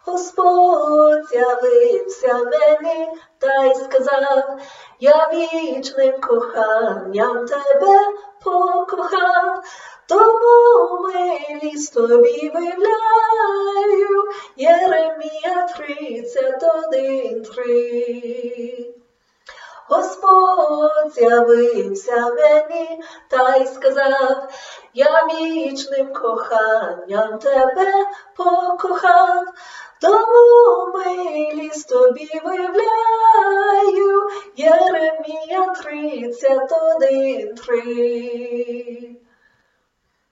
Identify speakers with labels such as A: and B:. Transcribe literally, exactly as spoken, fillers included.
A: Господь явився мені та й сказав, я вічним коханням тебе покохав, тому милість тобі виявляю. Єремія тридцять один три. Господь явився мені та й сказав, я вічним коханням тебе покохав, тому милість тобі виявляю. Єремія тридцять один три.